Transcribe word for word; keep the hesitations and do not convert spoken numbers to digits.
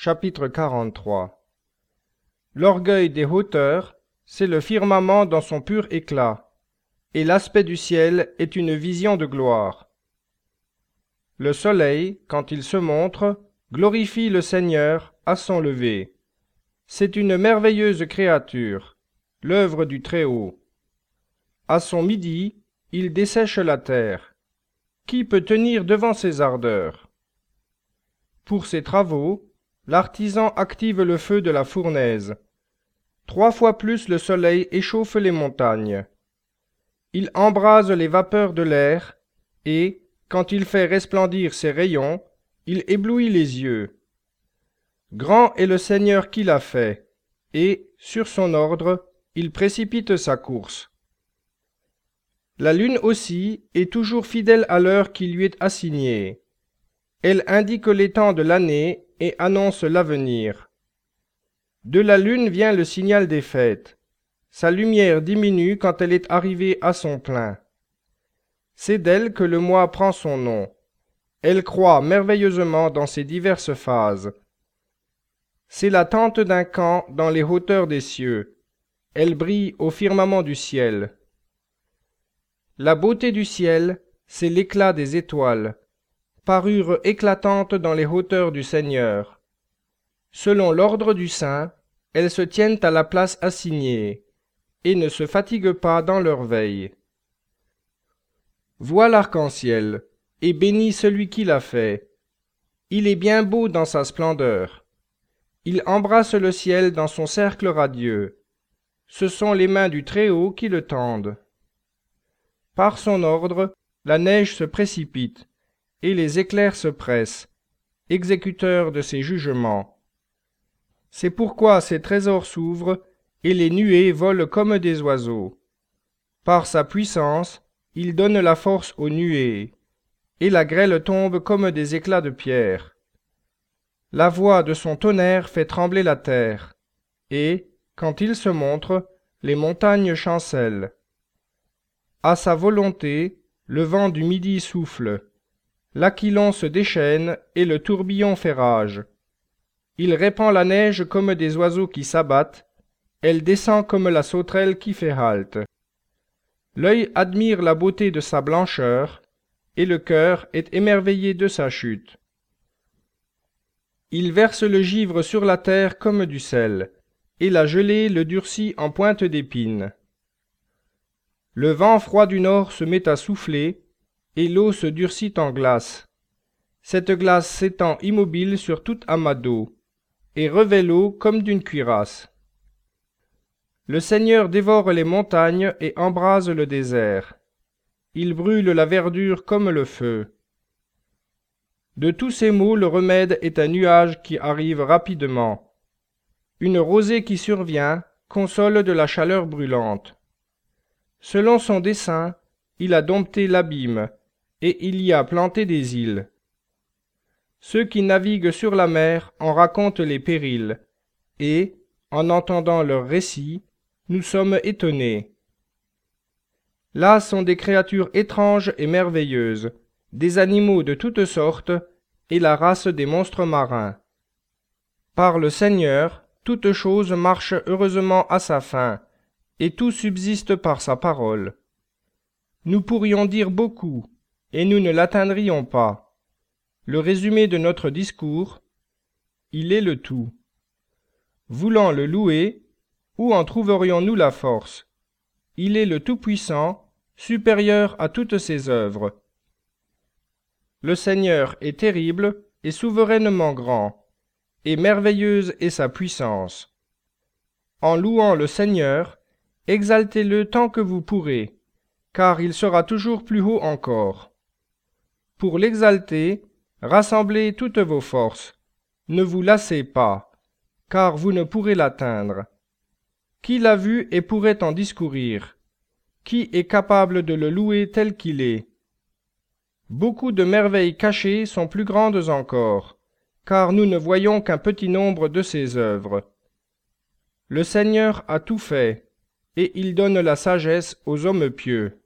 Chapitre quarante-trois. L'orgueil des hauteurs, c'est le firmament dans son pur éclat, et l'aspect du ciel est une vision de gloire. Le soleil, quand il se montre, glorifie le Seigneur à son lever. C'est une merveilleuse créature, l'œuvre du Très-Haut. À son midi, il dessèche la terre. Qui peut tenir devant ses ardeurs? Pour ses travaux, l'artisan active le feu de la fournaise. Trois fois plus le soleil échauffe les montagnes. Il embrase les vapeurs de l'air et, quand il fait resplendir ses rayons, il éblouit les yeux. Grand est le Seigneur qui l'a fait, et, sur son ordre, il précipite sa course. La lune aussi est toujours fidèle à l'heure qui lui est assignée. Elle indique les temps de l'année et annonce l'avenir. De la lune vient le signal des fêtes. Sa lumière diminue quand elle est arrivée à son plein. C'est d'elle que le mois prend son nom. Elle croît merveilleusement dans ses diverses phases. C'est la tente d'un camp dans les hauteurs des cieux. Elle brille au firmament du ciel. La beauté du ciel, c'est l'éclat des étoiles, parure éclatante dans les hauteurs du Seigneur. Selon l'ordre du Saint, elles se tiennent à la place assignée, et ne se fatiguent pas dans leur veille. Vois l'arc-en-ciel, et bénis celui qui l'a fait. Il est bien beau dans sa splendeur. Il embrasse le ciel dans son cercle radieux. Ce sont les mains du Très-Haut qui le tendent. Par son ordre, la neige se précipite, et les éclairs se pressent, exécuteurs de ses jugements. C'est pourquoi ses trésors s'ouvrent, et les nuées volent comme des oiseaux. Par sa puissance, il donne la force aux nuées, et la grêle tombe comme des éclats de pierre. La voix de son tonnerre fait trembler la terre, et, quand il se montre, les montagnes chancellent. À sa volonté, le vent du midi souffle, l'aquilon se déchaîne et le tourbillon fait rage. Il répand la neige comme des oiseaux qui s'abattent, elle descend comme la sauterelle qui fait halte. L'œil admire la beauté de sa blancheur, et le cœur est émerveillé de sa chute. Il verse le givre sur la terre comme du sel, et la gelée le durcit en pointe d'épine. Le vent froid du nord se met à souffler, et l'eau se durcit en glace. Cette glace s'étend immobile sur tout amas d'eau, et revêt l'eau comme d'une cuirasse. Le Seigneur dévore les montagnes et embrase le désert. Il brûle la verdure comme le feu. De tous ces maux, le remède est un nuage qui arrive rapidement. Une rosée qui survient console de la chaleur brûlante. Selon son dessein, il a dompté l'abîme, et il y a planté des îles. Ceux qui naviguent sur la mer en racontent les périls, et, en entendant leurs récits, nous sommes étonnés. Là sont des créatures étranges et merveilleuses, des animaux de toutes sortes, et la race des monstres marins. Par le Seigneur, toute chose marche heureusement à sa fin, et tout subsiste par sa parole. Nous pourrions dire beaucoup, et nous ne l'atteindrions pas. Le résumé de notre discours, il est le tout. Voulant le louer, où en trouverions-nous la force? Il est le Tout-Puissant, supérieur à toutes ses œuvres. Le Seigneur est terrible et souverainement grand, et merveilleuse est sa puissance. En louant le Seigneur, exaltez-le tant que vous pourrez, car il sera toujours plus haut encore. Pour l'exalter, rassemblez toutes vos forces. Ne vous lassez pas, car vous ne pourrez l'atteindre. Qui l'a vu et pourrait en discourir? Qui est capable de le louer tel qu'il est? Beaucoup de merveilles cachées sont plus grandes encore, car nous ne voyons qu'un petit nombre de ses œuvres. Le Seigneur a tout fait, et il donne la sagesse aux hommes pieux.